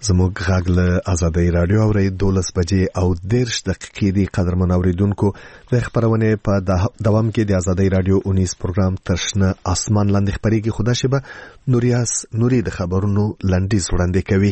زموږ غږ له آزادۍ رادیو اوري 12 بجې او 13 دقیقې دی قدرمن اوریدونکو د خبرونه په دوام کې د آزادۍ رادیو 19 پروګرام ترشنه اسمان لاندې خبريږي خدا شبه نوري د خبرونو لنډیز وړاندې کوي.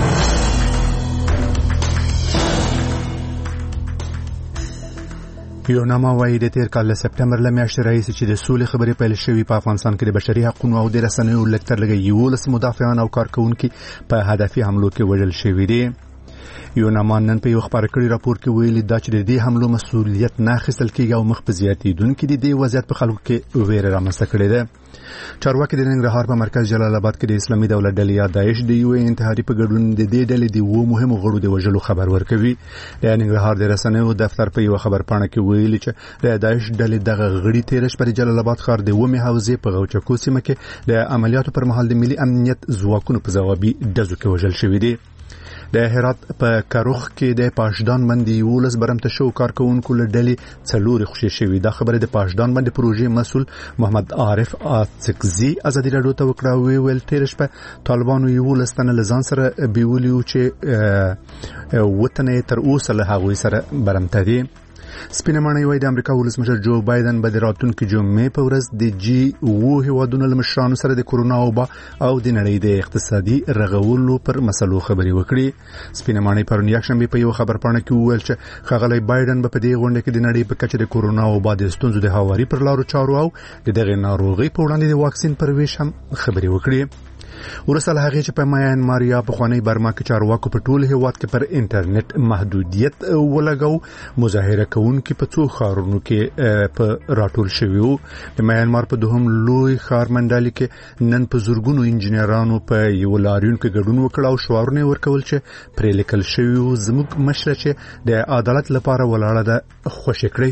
یو نامه وايي د تیر کال سپټمبر لمیاشتې راهیسې چې د سولې خبرې پیل شوې په افغانستان کې د بشري حقوقو او د رسنیو لکتر لګي 11 مدافعان او کارکونکو په هدفي حملو کې وژل شوي دي. یو نامه نن په یو خبري کړي راپور کې ویلي دا چې د دې حملو مسؤلیت نه اخیستل کېږي او مخ په زیاتېدونکو د دې وضعیت په خلکو کې ویره رامنځته کړې ده. چارواکي د ننګرهار په مرکز جلال آباد کې د اسلامي دولت ډلې یا داعش د یو انتحاري په ګډون د دې ډلې د وو مهمو غړو د وژلو خبر ورکوي. د ننګرهار د رسنیو دفتر په یو خبر پاڼه کې ویلي چې د داعش ډلې دغه غړي تیرش پر جلال آباد ښار د ومه حوزې په غوچکو سیمه کې د عملیاتو پر مهال د ملي امنیت ځواکونو په ځوابي ډزو کې وژل شوي دي. د هرات په کاروخ کې د پاشدان باندې 11 برمته شو کارکونکو له ډلې څلور خوشي شوی. دا خبره د پاشدان باندې پروژې مسول محمد عارف اڅکزي ازادي راډیو ته وکړه. ویل تیرش په طالبانو 11 تنه لزان سره بیولیو چې وطن تر اوسه له هغوی سره برمته دي. سپینمانه وای د امریکا ولسمشر جو بایدن به د راتلونکي جمعې په ورځ د جی او هیوادونو له مشرانو سره د کورونا وبا او د نړۍ د اقتصادي رغولو پر مسلو خبري وکړي. سپینمانه پرون یکشنبه په یو خبر پاڼه کې وویل چې خغلی بایدن به په دې غونډه کې د نړۍ په کچه د کورونا وبا د ستونزو د هواري پر لارو چارو او دغه ناروغي په وړاندې د واکسین پر ویش هم خبري وکړي. ورسره هغه چې په میانمار یا په خوانی برما کې چارواکو په ټول هیواد کې پر انټرنیټ محدودیت ولګاو. مظاهره کوونکي په څو ښارونو کې په راټول شوي وو. د میانمار په دوهم لوی ښار منډالي کې نن په زورګونو انجنیرانو په یو لاریون کې ګډون وکړ او شعارونه ورکول چې پرې لیکل شوی وو زموږ مشر چې د عدالت لپاره ولاړه ده خوشی کړی.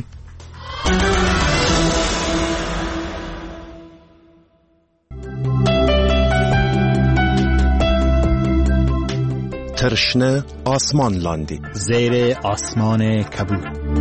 ترشنه آسمان لاندی زیر آسمان کبود.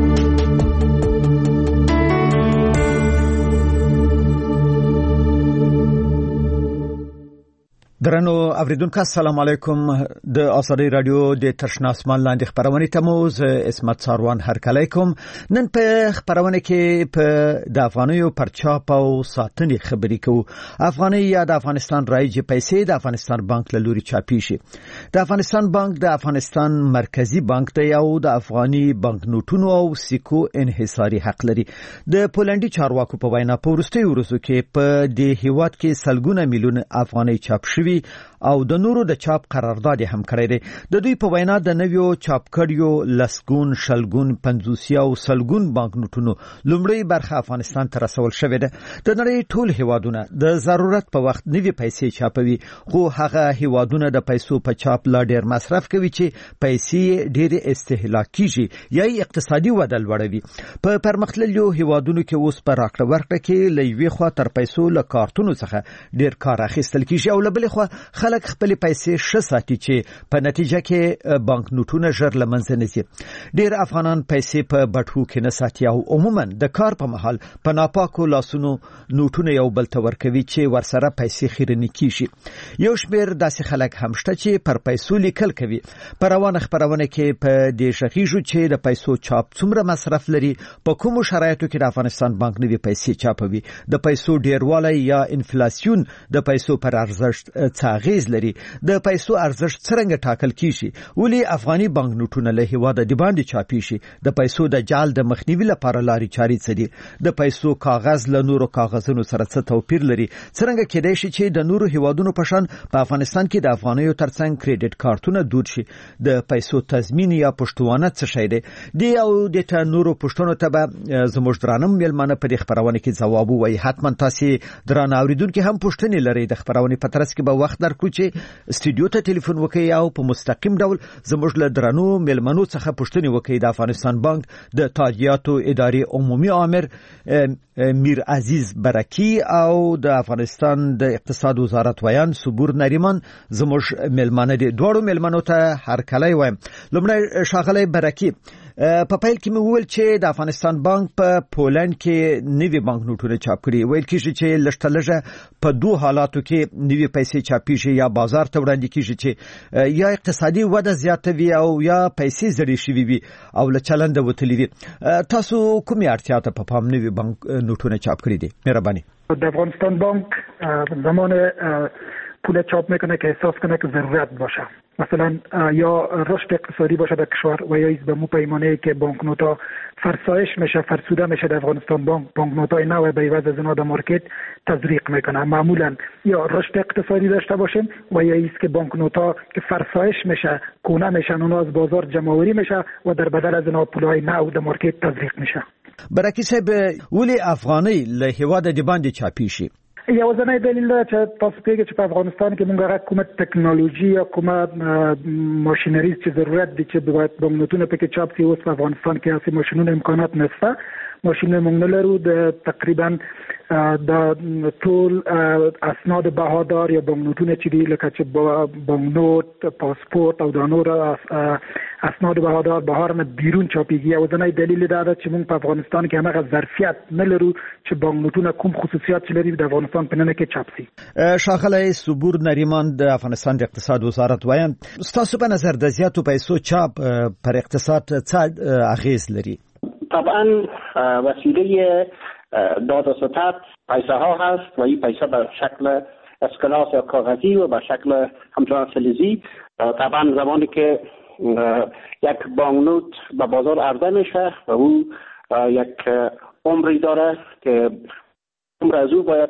درنو اوریدونکو السلام علیکم. د آزادۍ رادیو د ترشنه اسمان لاندې خبرونه ته مو اسمت ساروان هرکلی کوم. نن په خبرونه کې په د افغانیو پرچاپ او ساتنې خبرې کوو. افغاني یا د افغانستان رایج پیسې د افغانستان بانک له لوري چاپی شي. د افغانستان بانک د افغانستان مرکزی بانک دی او د افغاني بانک نوټونو او سکو انحصاري حق لري. د پولندي چارواکو په وینا په وروستیو ورځو کې په دې هیواد کې سلګونه میلیون افغاني چاپ شوي او د نورو د چاپ قرارداد هم کړی دی. د دوی په وینا د نویو چاپ کړیو لسګون شلګون 50 او سلګون بانک نوټونو لومړی برخه افغانستان ته رسول شوې ده. د نړۍ ټول هیوادونه د ضرورت په وخت نوي پیسې چاپوي، خو هغه هیوادونه د پیسو په چاپ لا ډیر مصرف کوي چې پیسې ډیر استهلاکيږي یا اقتصادي وده لوړوي. په پرمختللو هیوادونو کې اوس په راکړه ورکړه کې لوي خوا تر پیسو له کارتونو څخه ډیر کار اخیستل کیږي او لبل خو خلک خپل پیسې شساتي چې په نتیجه کې بانک نوټونه ژر لمنځه نشي. ډیر افغانان پیسې په بټو کې نه ساتي او عموما د کار په محل په ناپاکو لاسونو نوټونه یو بل ته ورکوي چې ورسره پیسې خیرنی کیږي. یو شمیر داسې خلک هم شته چې پر پیسو لیکل کوي. پر روانه خبرونه کې په دې شخیجو چې د پیسو چاپ څومره مصرف لري، په کومو شرایطو کې د افغانستان بانک نوي پیسې چاپوي، د پیسو ډیروالی یا انفلیسیون د پیسو پر ارزښت څاغیز لري، د پیسو ارزښت څنګه ټاکل کیږي، ولې افغاني بانک نوټونه له هیواده د باندې چاپی شي، د پیسو د جال د مخنیوي لپاره لاري چاري څه دي، د پیسو کاغذ له نورو کاغذونو سره څه توپیر لري، څنګه کېدای شي چې د نورو هیوادونو په شان په افغانستان کې د افغانیو ترڅنګ کریډټ کارتونه دود شي، د پیسو تضمین یا پښتوانه څه شي دی. دی او د نورو پښتنو ته به زموږ درانم ملمنه په خبرونه کې ځواب وایي. حتما تاسو درانه اوریدونکو هم پښتني لري. د خبرونه په ترڅ کې به وخت درکړو چې استودیو ته ټلیفون وکړئ او په مستقیم ډول زموږ له درانو ملمنو څخه پښتني وکړئ. د افغانستان بانک د تاجیاتو ادارې عمومي عامر میر عزیز برکی او د افغانستان د اقتصاد وزارت ویان صبور نریمان زموږ ملمنه دي. دوړو ملمنو ته هر کله وایم. لومړی شاغلی برکی، په پیل کې مې وویل چې د افغانستان بانک په پولند کې نوي بانک نوټونه چاپ کړي. ویل کېږي چې لږه په دوه حالاتو کې نوي پیسې چاپېږي، یا بازار ته وړاندې کېږي چې یا اقتصادي وده زیاته وي او یا پیسې زړې شوي وي او له چلنده وتلي وي. تاسو کومې اړتیا ته په پام نوي بانک نوټونه چاپ کړي دي؟ مهرباني. در افغانستان بانک زمان پول چاپ میکنه که احساس کنه که ضرورت باشه، مثلا یا رشد اقتصادی باشه در کشور و یا به مو پیمانه که بانکنوتا فرسایش میشه، فرسوده میشه. در افغانستان بانکنوتای نو به عوض از اونها در مارکت تزریق میکنه. معمولا یا رشد اقتصادی داشته باشیم و یا ایست که بانکنوتا که فرسایش میشه، کونه میشن، اونها از بازار جمع‌آوری میشه و در بدل از اونها پولای نو در مارکت تزریق میشه. برکی صاحب، ولی افغانی له هیواد د باندې چاپی شي؟ یوازینی دلیل دا چې تاسو پیږي چې په افغانستان کې موږ کومه ټکنالوژي یا کومه ماشینری چې ضرورت دي چې باید بانکنوتونه پکې چاپ شي، اوس په افغانستان کې هیڅ ماشینونه امکانات نشته. ماشینونه موږ نه لرو. د تقریبا د ټول اسناد بهادار یا بانکنوتونه چې دي لکه چې بانکنوت، پاسپورت او د نور اسناد بهادار بهار نه بیرون چاپیږي. یوازینی دلیل دا ده چې موږ په افغانستان کې هغه ظرفیت نه لرو چې بانکنوتونه کوم خصوصیات لري د افغانستان په ننه کې چاپ شي. شاغله صبور نریمان د افغانستان د اقتصاد وزارت وایم، ستاسو په نظر د زیاتو پیسو چاپ پر اقتصاد څه اغیز لري؟ طبعا وسیله داد و ستد پیسه ها هست و این پیسه به شکل اسکناس یا کاغذی و به شکل همچنان فلزی. طبعا زمانی که یک بانکنوت به بازار عرضه میشه و او یک عمری داره که عمر از او باید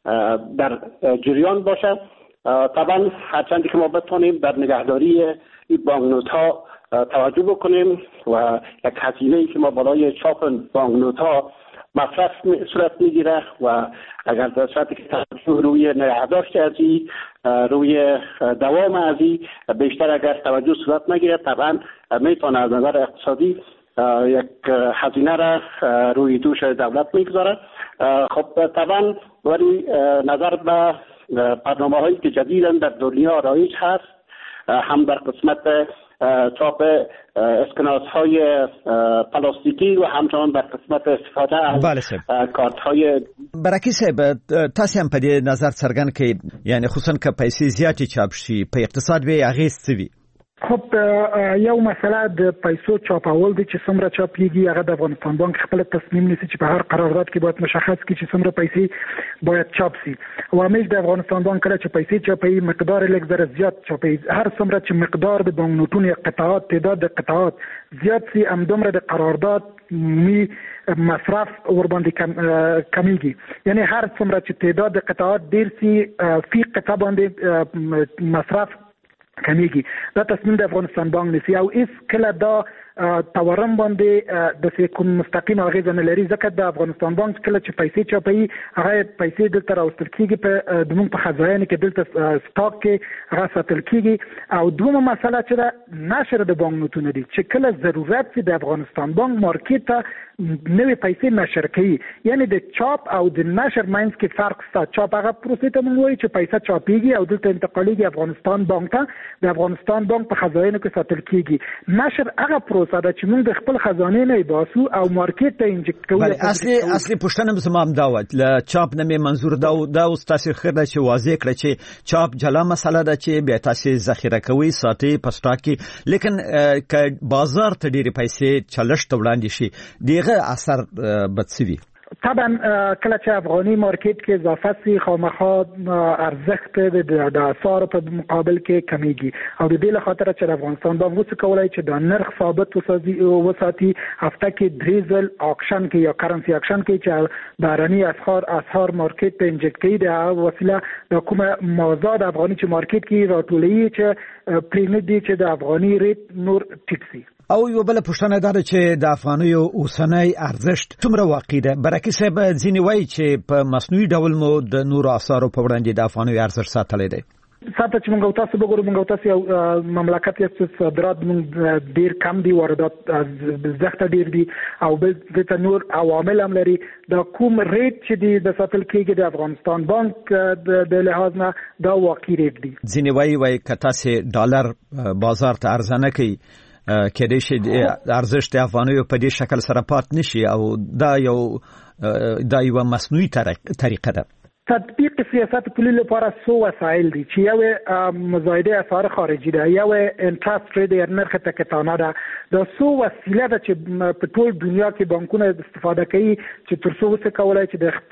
در جریان باشه. طبعا هرچندی که ما بتونیم در نگهداری این بانکنوت ها توجه بکنیم و یک هزینه‌ای که ما بالای چاپ بانکنوت ها مصرف صورت میگیره و اگر در صورتی که توجه روی نگهداشت ازی، روی دوام ازی بیشتر اگر توجه صورت نگیره، طبعا میتونه از نظر اقتصادی یک هزینه را روی دوش دولت میگذاره. خب طبعا ولی نظر به برنامه هایی که جدیداً در دنیا رایج هست، هم در قسمت چاپ اسکناس های پلاستیکی و همچنان در قسمت استفاده از کارت های. برکی صاحب، تاسو هم په دې نظر څرګند کړئ، یعنی خصوصا که پیسې زیاتې چاپ شي په اقتصاد به اغیز څه وي؟ خب یو مسله د پیسو چاپول دي چې څومره چاپیږي. هغه د افغانستان بانک خپل تصمیم نیسي چې په هر قرارداد کې باید مشخص کړي چې څومره پیسې باید چاپ شي. او همیش د افغانستان بانک کله چې پیسې چاپي مقدار لږ زره زیات چاپي. هر څومره چې مقدار د بانکنوتونو قطعات، تعداد د قطعات زیات سي، همدومره د قرارداد می مصرف ور باندې کمیږي. یعنی هر څومره چې تعداد د قطعات ډیر سي، فی قطعه باندې مصرف کمیږي. دا تصمیم د افغانستان بانک نیسي او هیڅ کله دا تورم باندې د کوم مستقیم اغیز نه لري، ځکه د افغانستان بانک کله چې پیسې چاپي هغه پیسې دلته راوستل کیږي په د موږ په خزانه کې دلته سٹاک کې هغه ساتل کیږي. او دومره مسله چې نشر د بانکنوتونو دي چې کله ضرورت سي د افغانستان بانک مارکیټ ته نوې پیسې نشر کوي. یعنی د چاپ او د نشر ماینس کې فرق شته. چاپ هغه پروسې ته موږ وایي چې پیسې چاپيږي او دلته انتقالیږي افغانستان بانک ته، د افغانستان بانک په خزانه کې ساتل کیږي. نشر هغه پروسه ده چې موږ د خپل خزانه نه باسو او مارکیټ ته انجکټ کوو. اصلي پوښتنه زمام داوت ل چاپ نه منظور دا اوس تاسو خره چې واضح کړ چې چاپ جلا مسله ده چې به تاسو ذخیره کوي ساتي پستا کې، لیکن ک بازار ته ډېری پیسې چلشت وړاندې شي دیغه اثر بدسوي. طبعا کله چې افغاني مارکیټ کې اضافه سي، خامخا ارزښت د اسعار په مقابل کې کمیږي او د دې لپاره چې افغانستان بانک وڅ کولای چې د نرخ ثابت وساتي. هفته کې دریزل اکشن کې یا کرنسی اکشن کې چې بهرني اسعار مارکیټ ته انجکټ کوي، د وسیله د کومه موضوع افغاني چې مارکیټ کې راټولوي چې پریمید دي چې د افغاني ریټ نور ټیټ سي. او یو بل پوښتنه ده چې د افغانیو اوسنۍ ارزښت څومره واقعي ده؟ برکی صاحب ځینې وایي چې په مصنوعي ډول مو د نورو اسعارو په وړاندې د افغانیو ارزښت ساتلی دی. ساته چې موږ تاسو وګورو، موږ تاسو مملکت یې صادرات موږ ډیر کم دي، واردات زیات ډیر دي او د نور عوامل هم لري. د کوم ریټ چې دی د ساتل کېږي د افغانستان بانک د لحاظ نه دا واقعي ریټ دی. ځینې وایي که تاسو ډالر بازار ته ارزانه کوي کېدای شي ارزښت د افغانیو په دې شکل سره پات نشي او دا یو مصنوعي طریقه ده. تطبیق سیاست پولی لپاره سو وسایل دي چې یو مزایده اسعار خارجي ده، یو انټرست ریټ یا نرخ تکتانه ده. دا سو وسیله ده چې په ټول دنیا کې بانکونه استفاده کوي چې تر څو څه کولای چې د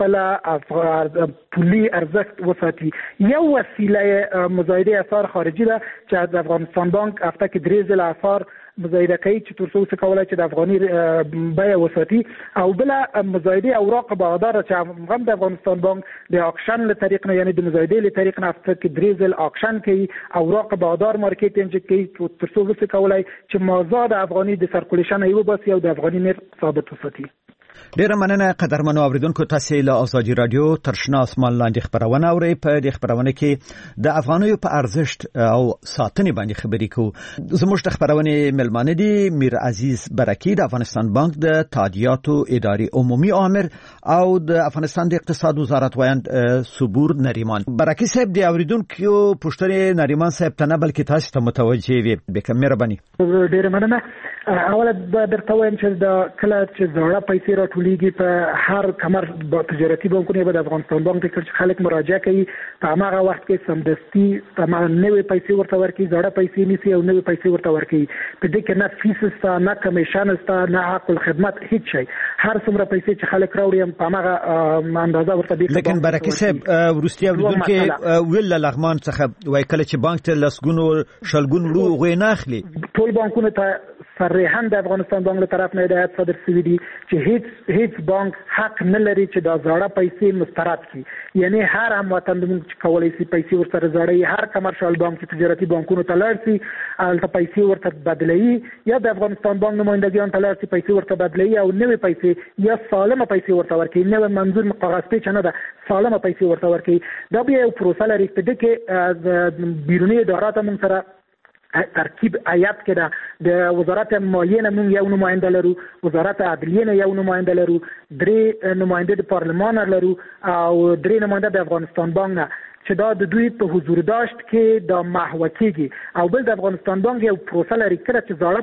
خپل پولی ارزښت وساتي. یو وسیله مزایده اسعار خارجي ده چې د افغانستان بانک هفته کې 3 ځله اسعار مزایده کوي چې تر څو څه کولای چې د افغاني بیه وساتي. او بل مزایده اوراق بهادار چې هم د افغانستان بانک د اکشن له طریق نه یعنی د مزایده له طریق نه هفته کې 3 ځل اکشن کوي، اوراق بهادار مارکیټینګ کوي تر څو څه کولای چې مازاد افغاني د سرکولیشن یو بس یو د افغاني نرخ ثابت وساتي. ډیره مننه قدرمنو اوریدونکو، تاسو له آزادي رادیو ترشنا اسمان لاندې خبرونه اورئ. په دې خبرونه کې د افغانیو په ارزښت او ساتنې باندې خبرې کوو. زموږ د خبرونه ملمانه دي میر عزیز برکی د افغانستان بانک د تادیاتو اداري عمومي آمر او د افغانستان د اقتصاد وزارت وایند صبور نریمان. برکی صاحب د اوریدونکو پوښتنې نریمان صاحب ته نه بلکې تاسو ته متوجه وي. بکم مهرباني. ډیره مننه. اوله درته وایم چې د کله چې زړه پیسې راټولېږي په هر کمر تجارتي بانکونه به د افغانستان بانک ته چې خلک مراجعه کوي په هغه وخت کې سمدستي په نوې پیسې ورته ورکړي، زړه پیسې نیسي او نوې پیسې ورته ورکړي. په دې کې نه فیس شته، نه کمیشن شته، نه حق الخدمت، هیڅ شی. هر څومره پیسې چې خلک راوړي په هغه اندازه ورته دي. لیکن برکي صاحب ورستي اوریدونکو ویل لغمان څخه وای کله چې بانک ته لسګونو شلګون ورو غوي نه اخلي. ټول بانکونه ته صریحاً د افغانستان بانک له طرف نه هدایت صادر شوی دی چې هیڅ بانک حق نه لري چې دا زړه پیسې مسترد کړي. یعنی هر هموطن چې کولای شي پیسې ورسره زړې، هر کمرشال بانک چې تجارتي بانکونو ته لاړ شي هلته پیسې ورته بدلوي، یا د افغانستان بانک نمائندګیان ته لاړ شي پیسې ورته بدلوي او نوې پیسې یا سالمه پیسې ورته ورکړي. نوې منظور کاغذ پیچ نه ده، سالمه پیسې ورته ورکړي. دا بیا یو پروسه لري په دې کې بیرونی ادارات هم سره ترکیب آیات کې ده. د وزارت مالیې نه موږ یو نماینده لرو، وزارت عدلیې نه یو نماینده لرو، 3 نماینده د پارلمان لرو او 3 نماینده د افغانستان بانک نه چې دا د دوی په حضور داشت کې د محو کېږي. او بل د افغانستان بانک یو پروسه لري کړه چې زړه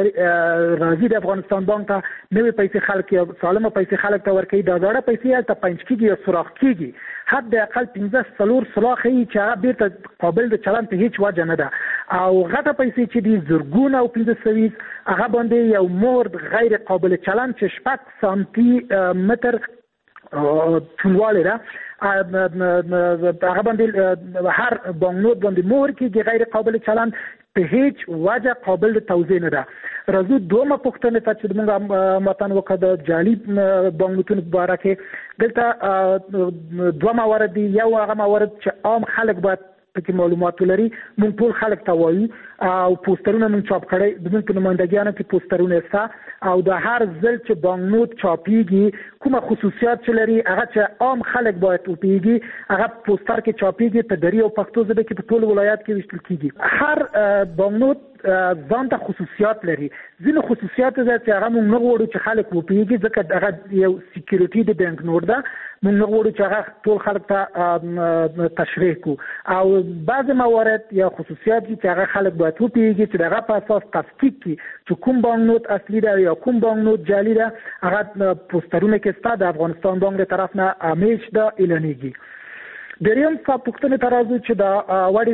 پیسې راځي د افغانستان بانک ته، نوې پیسې خلک یا سالمه پیسې خلک ته ورکوي. دا زړه پیسې هلته پنځ کېږي یا سوراخ کېږي. حد اقل 15 سوراخ یې چې هغه بیرته قابل د چلن په هیڅ وجه نه ده. او غټه پیسې چې دي زرګونه او 1500 هغه باندې یو مهر غیر قابل چلن چې 6 سانتي متر ټولواله ده، هغه باندې هر بانکنوټ باندې مهر کېږي غیر قابل چلن، په هیڅ وجه قابل توزیع نه ده. راځو دومره پوښتنه ته چې موږ متن وکړو د جعلي بانکنوټونو په اړه کې. دلته دوه موارد دي. یو هغه موارد چې عام خلک باید پکې معلومات ولري. موږ ټول خلک ته وایو او پوسټرونه موږ چاپ کړي، زموږ په نمائندګیانو کې پوسټرونه شته او د هر ځل چې بانکنوټ چاپیږي کومه خصوصیات چې لري هغه چې عام خلک باید وپوهیږي، هغه پوسټر کې چاپیږي په دري او پښتو ژبه کې په ټول ولایت کې ویشتل کیږي. هر بانکنوټ ځان ته خصوصیات لري. ځینې خصوصیات چې هغه موږ نه غواړو چې خلک وپوهیږي ځکه هغه یو سکیورټي د بانکنوټ ده، موږ نه غواړو چې هغه ټول خلک ته تشریح کو. او بعض موارد یا خصوصیات چې هغه خلک باید وپوهیږي چې دغه په اساس تصدیق کی چې کوم بانکنوټ اصلي ده یا کوم بانکنوټ جعلي ده. هغه پوسټرونه کې ستا د افغانستان بانک له طرف نه همیش ده اعلانېږي. دریم پوښتنه ترازو چې دا وړي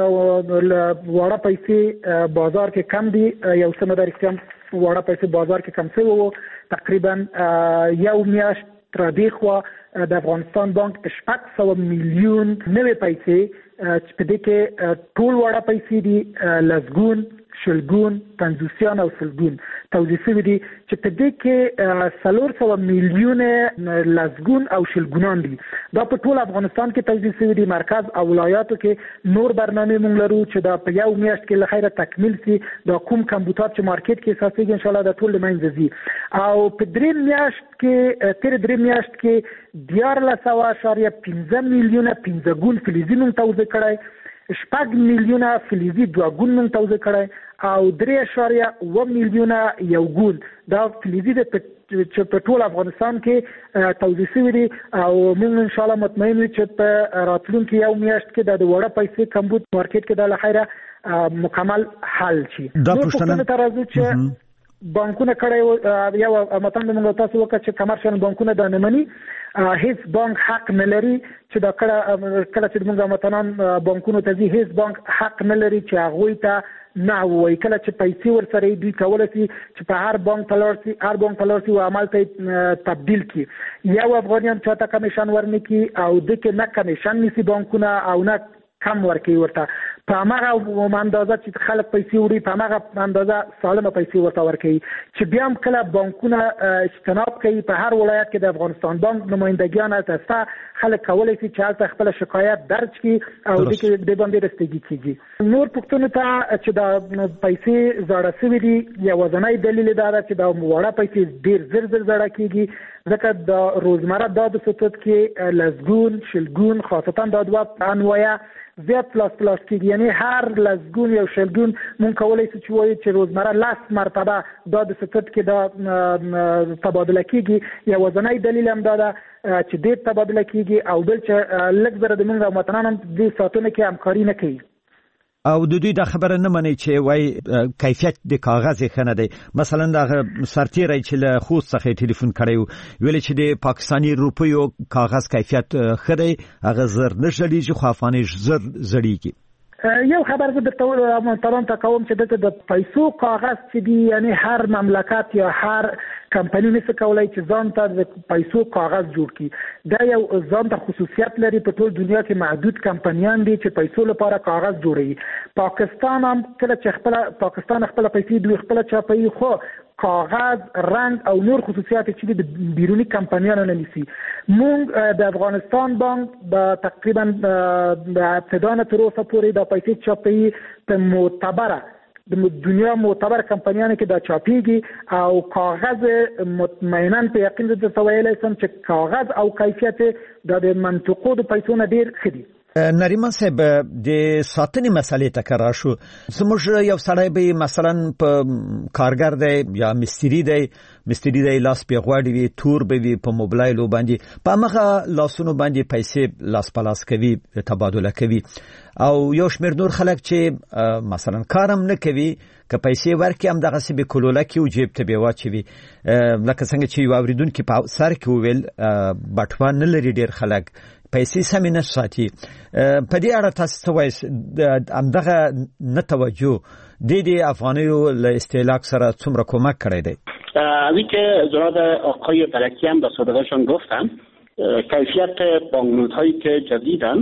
زړه وړه پیسې بازار کې کم دي، یو څه مدار اختیام وړه پیسې بازار کې کم څه وو تقریبا یو میاشت تر دې خوا د افغانستان بانک 600 میلیون نوې پیسې چې په دې کې ټول وړه پیسې دي لسګون، شلګون، پنځوسیان او سلګون توزیع شوي دي چې په دې کې 400 میلیون لسګون او شلګونان دي. دا په ټول افغانستان کې توزیع شوي دي. مرکز او ولایاتو کې نور برنامه مونږ لرو چې دا په یو میاشت کې له خیره تکمیل شي. دا کوم کمپیوټر چې مارکیټ کې اساسي ان شاء الله دا ټول لمنځه ځي. او په درې میاشت کې تر درې میاشت کې 14.15 میلیونه 15 ګون فلزي نوم توزیع کړای، 6 میلیونه فلزي 2 ګون نوم توزیع کړای او 3.1 میلیونه یو ګون. دا فلزي د چې په ټول افغانستان کې توزیع شوی دي او موږ ان شاء الله مطمئن یو چې په راتلونکي یو میاشت کې د وړه پیسې کمبود مارکیټ کې د لخيره مکمل حل شي. دا پوښتنه ترازو چې بانکونه کړي یو متن موږ تاسو وکړه چې کمرشل بانکونه د نمنې هیڅ بانک حق نه لري چې دا کله چې موږ متنان بانکونو ته ځي هیڅ بانک حق نه لري چې هغه ته نه وایي کله چې پیسې ورسره دوی کولای شي چې په هر بانک تلورسي او عمل ته تبدیل کړي. یو افغانیان چاته کمیشن ورنکي او د کې نه کمیشن نسی بانکونه او نه کم ورکي ورته په هغه اندازه چې خلک پیسې وړي په هغه اندازه سالمه پیسې ورته ورکي چې بیا هم کله بانکونه اجتناب کوي په هر ولایت کې د افغانستان بانک نمائندګیان تاسو خلک کولای شي چې تاسو خپل شکایت درج کړي او د دې باندې رسیدګي کیږي. نور پښتون ته چې د پیسې زړه سوي دي یا وزنای دلیل دا چې د وړه پیسې ډیر زر زړه کیږي ځکه د روزمره د سطوت کې لزګون شلګون خاصتا د دوه انواع زیات پلاس کېږي یعنی هر لزګون یو شلګون مونږ کولای شو چې وایي چې روزمره لاس مرتبه د سطوت کې د تبادله کېږي یا وزنای دلیل هم دا چې ډېر تبادله کېږي او بل چې لږ زره د موږ وطنانو د ساتنه کې همکاري نه کوي او د دوی د خبره نه مني چې وای کیفیت د کاغذ خنه دی. مثلا د سرتیری چې له خوست څخه ټلیفون کړی ویل چې د پاکستانی روپیو کاغذ کیفیت خدای هغه زر نشړي چې خوافانه زر زړیږي. یو خبر زه درته محترم ته کوم چې د پیسو کاغذ چې دی یعنی هر مملکت یا هر کمپنی نشي کولای چې ځان ته د پیسو کاغذ جوړ کړي. دا یو ځان ته خصوصیت لري په ټول دنیا کې محدود کمپنیان دي چې پیسو لپاره کاغذ جوړوي. پاکستان هم کله چې پاکستان خپل پیسې دوی خپل چاپي خو کاغذ رنگ او نور خصوصیات چې د بیرونی کمپنیانو نه نیسي. مونږ د افغانستان بانک د تقریبا د ابتدا تر اوسه پورې د پیسې چاپي په معتبره د دنیا معتبر کمپنیانو کې دا چاپيږي او کاغذ مطمئنا په یقین د تویل سم چې کاغذ او کیفیت د منطقو د پیسو نه ډیر خدي. نریمان صاحب د ساتنې مسلې ته کرا شو زموږ یو سړی به مثلا په کارګر دی یا مستری دی لاس په غواړي وي تور به وي په موبایل باندې په هغه لاسونو باندې پیسې لاس پلاس کوي تبادله کوي او یو شمېر نور خلک چې مثلا کارم نه کوي که پیسې ورکې هم دغه سی به کولوله کې او جیب ته به واچوي لکه څنګه چې یو اوریدونکو په سر کې وویل بټوه نه لري ډیر خلک پیسې سمې نه ساتي. په دې اړه تاسو څه وایئ همدغه نه توجه د افغانیو له استهلاک سره څومره کومک کړی دی؟ اوی که جناب آقای بلکی هم در صدقشان گفتن کیفیت بانکنوت هایی که جدیدن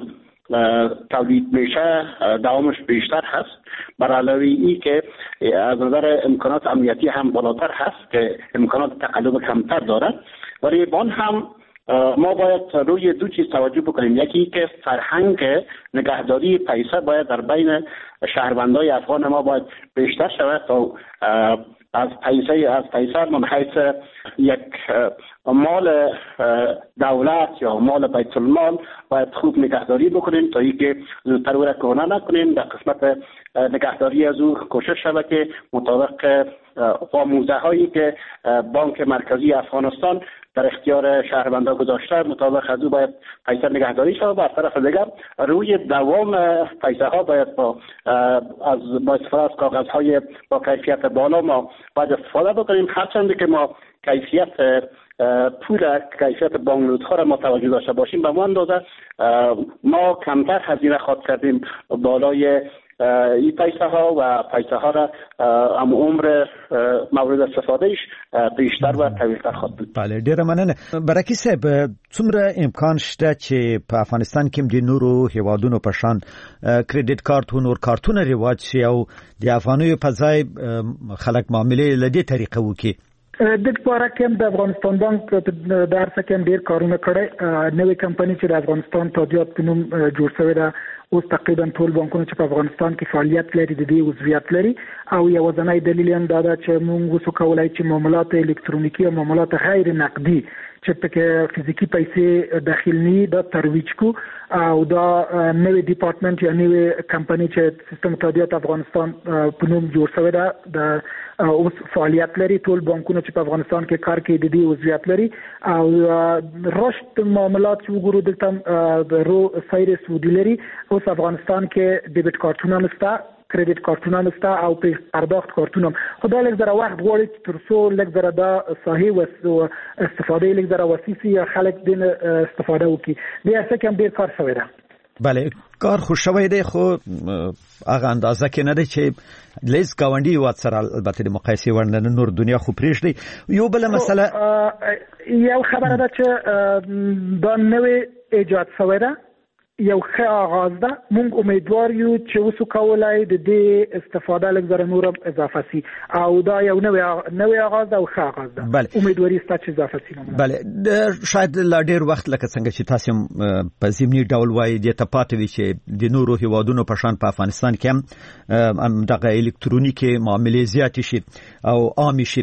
تولید میشه دوامش بیشتر هست بر علاوه ای که از نظر امکانات امنیتی هم بالاتر هست که امکانات تقلب کمتر دارد ولی بان هم ما باید روی دو چیز توجه بکنیم. یکی که فرهنگ نگهداری پیسه باید در بین شهروندای افغان ما باید بیشتر شود تا از پیسه من حیث یک مال دولت یا مال بیت المال باید خوب نگهداری بکنیم تا اینکه زودتر او را کهنه نکنیم. در قسمت نگهداری از او کوشش شود که مطابق آموزه هایی که بانک مرکزی افغانستان در اختیار شهروندان گذاشته مطابق از او باید پیسه نگهداری شود و از طرف دیگر روی دوام پیسه ها باید با استفاده از کاغذ های با کیفیت بالا ما باید استفاده بکنیم. هرچند که ما کیفیت پول کیفیت بانکنوت ها را ما توجه داشته باشیم به ما اندازه ما کمتر هزینه خواهد کردیم بالای این پیسه ها و پیسه ها را عمر مورد استفادهش بیشتر و طویل‌تر خواهد بود. بله ډیره مننه. برکی صاحب څومره امکان شته چې په افغانستان کې د نورو هیوادونو په شان کریډټ کارت او نور کارتونه رواج شي او د افغانیو په ځای خلک معاملې لدې طریقه وکړي؟ د لپاره کوم د افغانستان بانک د هر څه کوم ډیر کارونه کړي. نوې کمپنی چې د افغانستان تادیات په نوم جوړ شوې ده اوس تقریبا ټول بانکونه چې په افغانستان کې فعالیت لري د دې عضویت لري او یو ځنای دلیل هم دا ده چې موږ وسو کولای چې معاملات الکترونیکی او معاملات غیر نقدي چې پکې فزیکی پیسې داخل ني دا ترویج کو او دا نوې ډپارټمنټ یا نوې کمپنی چې سیستم تادیات افغانستان په نوم جوړ شوی دا د اوس فعالیت لري ټول بانکونه چې په افغانستان کې کار کوي د دې عضویت لري او رشد معاملات چې وګورو دلته د رو سایر سعودي لري اوس افغانستان کې ډیبټ کارتونه مستا کریډټ کارتونه مستا او په پرداخت کارتونه خدای لږ زره وخت غواړي ترڅو لږ زره دا صحیح و استفاده لږ زره وسیسي یا خلک دین استفاده وکړي بیا څه کوم ډیر کار شوی دی بله کار خوش شوی دی خو هغه اندازه کې نه دی چې لیز گاونډي هیواد سره البته د مقایسې وړ نه نور دنیا خو پرېږدي یو بله مسله یو خبره ده چې دا نوې ایجاد شوی ده یو ښه آغاز ده موږ امیدوار یو چې وسو کولای د دې استفاده لږ زره نور اضافه سي او دا یو نوې آغاز ده او ښه آغاز ده امیدواري ست چې اضافه سي بله شاید لا ډیر وخت لکه څنګه چې تاسو په ضمني ډول وایي د تپاتې وی چې د نورو هیوادونو په شان په افغانستان کې هم دغه الکترونیکي معاملې زیات شي او عام شي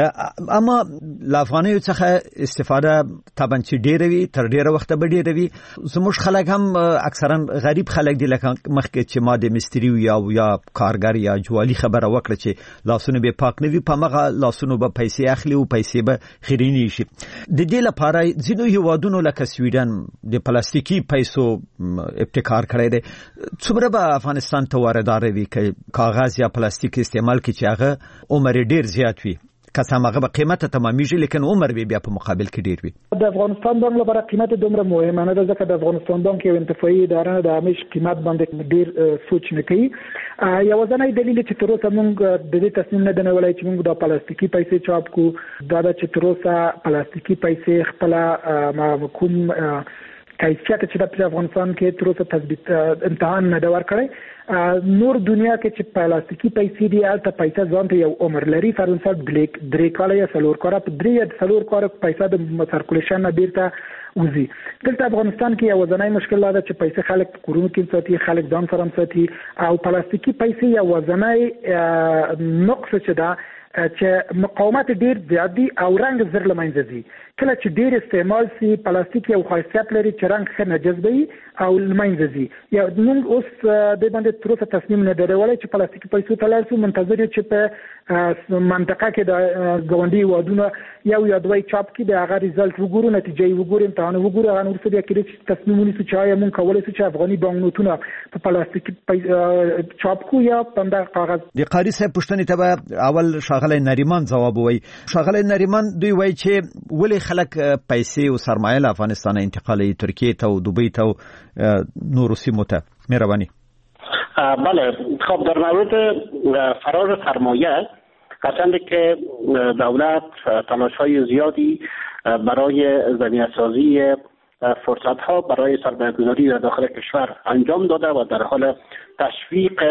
اما لافغانیو څخه استفاده طبعا چې ډیر وي تر ډیر وخت به ډیر وي زموږ خلک هم اکثرا غریب خلک دي لکه مخکې چې ما د مستری یا کارګر یا جوالي خبره وکړه چې لاسونه به پاک نه وي په مغه لاسونو به پیسې اخلي او پیسې به خیرینی شي د دې لپاره ځینو هیوادونو لکه سویډن د پلاستیکي پیسو ابتکار کړی دی څومره به افغانستان ته واردات وي کاغذ یا پلاستیک استعمال کی چې هغه عمر ډیر زیات وي کسان هغه به قیمته تمامېږي لیکن عمر به بیا په مقابل کې ډیر وي د افغانستان بانک لپاره قیمت دومره مهمه نه ده ځکه د افغانستان بانک یو انتفاعي اداره د همیش قیمت باندې ډیر سوچ نه کوي یو ځنای دلیل چې تر اوسه موږ د دې تصمیم نه دنولای چې موږ د پلاستیکي پیسې چاپ کو دا چې تر اوسه پلاستیکي پیسې خپل کوم کیفیت چې د افغانستان کې تر اوسه تثبیت امتحان نه دا ورکړی نور دنیا کې چې پلاستیکي پیسې دی البته پیسې ځان ته یو عمر لري فر مثال درې کاله یا څلور کاله په درې کاله پیسې د سرکولیشن نه بیرته وزي دلته افغانستان کې یو ځنای مشکل ده چې پیسې خلک کورونو کې ساتي خلک ځان سره ساتي او پلاستیکي پیسې یو ځنای نقص چې دا چې مقاومت ډیر زیات دي او رنګ زر لمنځه دي کله چې ډیر استعمال سي پلاستیک یو خاصیت لري چې رنګ ښه نه جذبوي او لمنځه دي یا موږ اوس د باندې تر اوسه تصمیم نه درولای چې پلاستیکي پیسو ته لاړ شو منتظر یو چې په منطقه کې د ګاونډي هیوادونو یا دوی چاپ کې د هغه ریزلټ وګورو نتیجې وګورو امتحان وګورو هغه ورسره بیا کې تصمیم ونیسو چې آیا موږ کولای شو چې افغاني بانکنوټونه په پلاستیکي چاپ کو یا په کاغذ د قاری صاحب پښتنې ته اول شاغله نریمان جواب وای شاغله نریمان دوی وای چې ولې خلک پیسې او سرمایه له افغانستان انتقالي ترکیه ته او دوبی ته نور سیمو ته مهربانی بله خب در مورد فرار سرمایه قطعاً که دولت تلاش‌های زیادی برای زمینه‌سازی فرصت‌ها برای سرمایه‌گذاری در داخل کشور انجام داده و در حال تشویق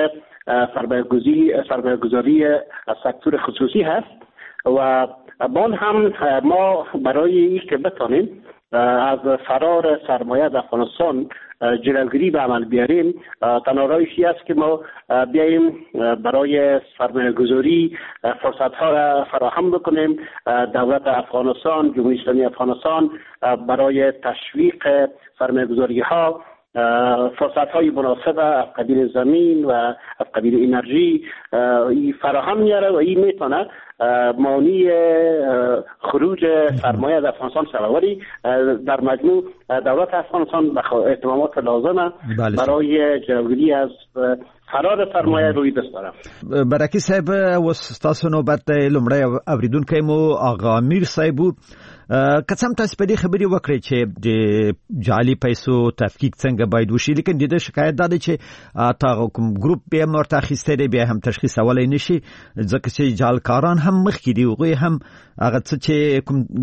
سرمایه‌گذاری از سکتور خصوصی هست و بان هم ما برای اینکه بتانیم از فرار سرمایه در افغانستان جلوگیری به عمل بیاریم تنها راهی است که ما بیاییم برای سرمایه گذاری فرصت ها را فراهم بکنیم دولت افغانستان جمهوری اسلامی افغانستان برای تشویق سرمایه گذاری ها فرصت های مناسب از قبیل زمین و از قبیل انرژی فراهم میاره و این میتونه مانع خروج سرمایه از افغانستان شود ولی در مجموع دولت افغانستان به اهتمامات لازمه برای جلوگیری از فرار سرمایه روی دست داره. برکی صاحب وستاسو نوبت لومړی اوریدونکی مو آقا امیر صاحب قسم تاسو په دې خبرې وکړې چې د جعلي پیسو تفکیک څنګه باید وشي لیکن د شکایت دا ده چې تاسو کوم ګروپ به مرته اخیسته دی بیا هم تشخیصولای نشي ځکه چې جعلکاران هم مخکې دی وغه هم هغه چې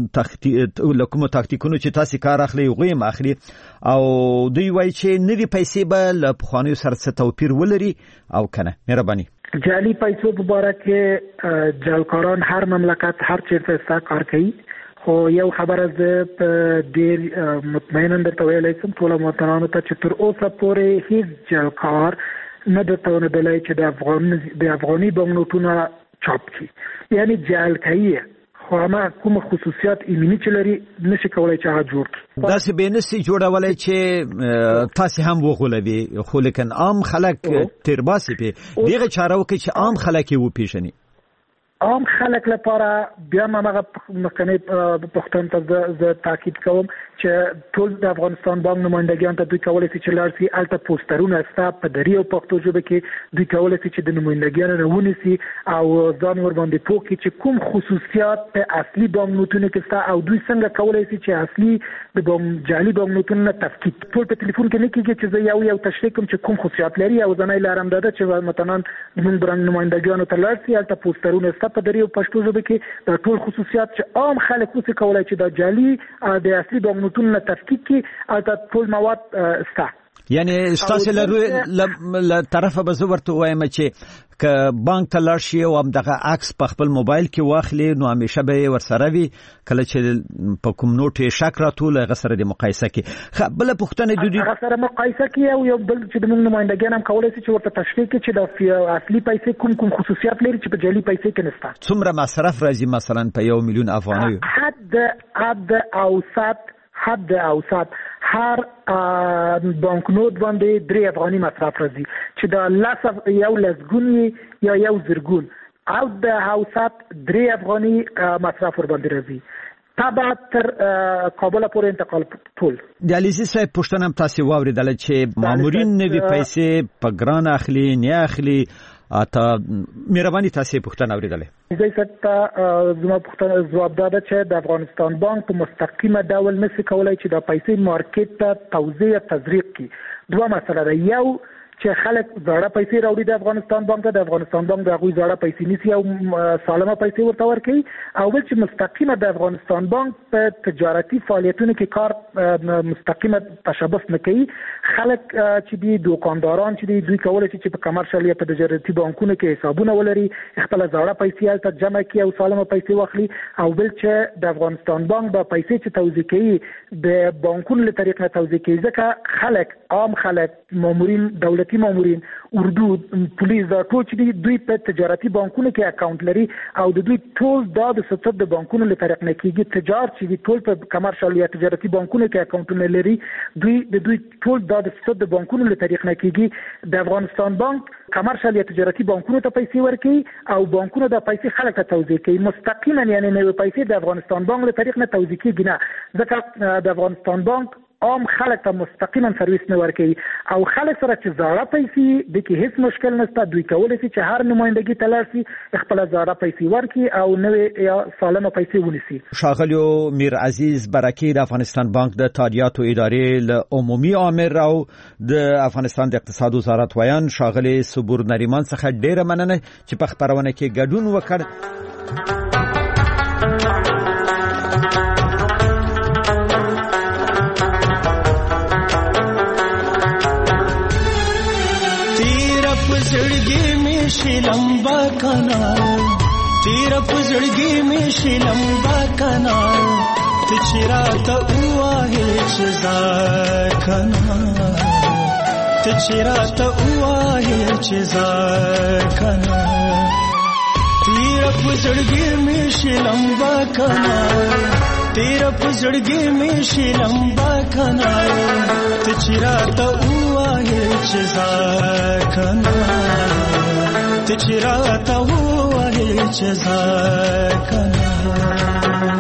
کوم تاکتیکونو چې تاسو کار اخلي وغه هم اخلي او دوی وایي چې نوې پیسې به له پخوانیو سره توپیر ولري او کنه مهرباني جعلي پیسو په اړه کې جعلکاران هر مملکت هر چیرته کار کوي خو یو خبره زه په ډیر مطمئنا درته ویلی شم ټولو وطنانو ته چې تر اوسه پورې هیڅ جلکار نه درته وندلی چې د افغاني بانکنوټونه چاپ کړي، یعنی جعلکایي خو هغه کوم خصوصیات ایمني چې لري نشي کولای چې هغه جوړ کړي. داسې به نشي جوړولای چې تاسو هم وغولوي، خو لیکن عام خلک ترباسي په دغه چاره وکړي چې عام خلک یې وپیژني. عام خلک لپاره بیا هغه مخکنی پښتون ته زه تاکید کوم چې ټول د افغانستان بانک نمائندګان ته دوی کولای شي چې لاړ شي الته پوسټرونه ستا په دری او پښتو ژبه کې دوی کولای شي چې د نمائندګانو نه ونیسي او ځان ور باندې پوه کړي چې کوم خصوصیات په اصلي بانکنوټونو کې ستا او دوی څنګه کولای شي چې اصلي د جعلي بانکنوټونو تفکیک ټول په ټلیفون کې نه کېږي چې زه یو تشریح کوم چې کوم خصوصیات لري او ځنای لارم ده چې مثلا موږ برنګ نمائندګانو ته لاړ شي الته پوسټرونه ستا په دری او پښتو ژبه کې د ټول خصوصیات چې عام خلک وڅ کولای چې د جعلي د اصلي بانکنوټونو تفکیک کې البته ټول مواد ستا، یعنی ستاسو له طرفه به زه ورته وایم چې که بانک ته لاړ شي او همدغه عکس په خپل موبایل کې واخلي نو همیشه به ورسره وي، کله چې په کوم نوټ یې شک راټول هغه سره د مقایسه کې بله پوښتنه د دوی هغه سره مقایسه کې او یو بل چې د موږ نمائندګان هم کولی شي چې ورته تشریح کړي چې د اصلي پیسې کوم خصوصیات لري چې په جعلي پیسې کې نشته. څومره مصرف راځي مثلا په 1 میلیون افغانیو؟ حد اوسط هر بانکنوټ باندې 3 افغاني مصرف راځي چې د یو لسګون یا یو زرګون او د اوسط 3 افغاني مصرف ور باندې راځي. تابع تر کابل پورې انتقال ټول. د علیزي صاحب پښتنه هم تاسو واوریدل چې مامورین نوي پیسې په ګران اخلي نه اخلي، اته مهرباني تاسو پښتنه اوریدلې. زه ست زما پښتنه جواب داده چې د افغانستان بانک په مستقیمه ډول نشي کولای چې د پیسې مارکیټ ته توزیع تزریق کړي. دوه مسله ده، یو چې خلک زړه پیسې راوړي د افغانستان بانک ته، د افغانستان بانک د هغوی زړه پیسې نیسي او سالمه پیسې ورته ورکوي، او بل چې مستقیمه د افغانستان بانک په تجارتي فعالیتونو کې کار مستقیمه تشبث نه کوي. خلک چې دي دوکانداران چې دي دوی کولی شي چې په کمرشل یا په تجارتي بانکونو کې حسابونه ولري، خپل زړه پیسې هلته جمع کړي او سالمه پیسې واخلي، او بل چې د افغانستان بانک د پیسې چې توزیع کوي د بانکونو له طریق نه توزیع کوي، ځکه خلک عام خلک مامورین دولتي مامورین اردو پولیس دا ټول چې دوی په تجارتي بانکونو کې اکاونټ لري او د دوی ټول د ستر د بانکونو له طریق نه کېږي. تجار چې ټول په کمرشل یا تجارتي بانکونو کې اکاونټونه لري دوی ټول د ستر د بانکونو له طریق نه کېږي. د افغانستان بانک کمرشل یا تجارتي بانکونو ته پیسې ورکوي او بانکونو د پیسې خلک ته توزیع کوي مستقیما، یعنی نوې پیسې د افغانستان بانک له طریق نه توزیع کېږي نه، ځکه د افغانستان بانک عام خلک ته مستقیما سرویس نه ورکوي او خلک سره چې زړه پیسې د کې هیڅ مشکل نشته، دوی کولی شي چې هر نمائندګي ته لاړ شي خپل زړه پیسې ورکړي او نوې یا سالمه پیسې ونیسي. ښاغلی میر عزیز برکی د افغانستان بانک د تادیاتو ادارې له عمومي عامر او د افغانستان د اقتصاد وزارت ویان ښاغلی صبور نریمان څخه ډیره مننه چې په خبرونه کې ګډون وکړ. लंबा कनाल तेरा पुजड़गी में शी लंबा कनाल तिचरा तो हुआ है चजार कनाल तिचरा तो हुआ है चजार कनाल तेरा पुजड़गी में शी लंबा कनाल तेरा पुजड़गी में शी लंबा कनाल तिचरा तो हुआ है चजार कनाल तिचराता हुआ है जज़ा कनाल.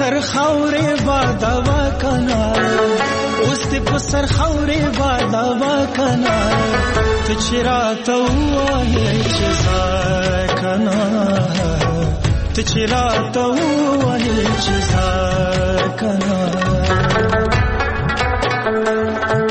سر خورې بادوا کنا اوس دې په سر خورې بادوا کنا ته چیرته وایې چې ځکنا ته چیرته وایې چې ځکنا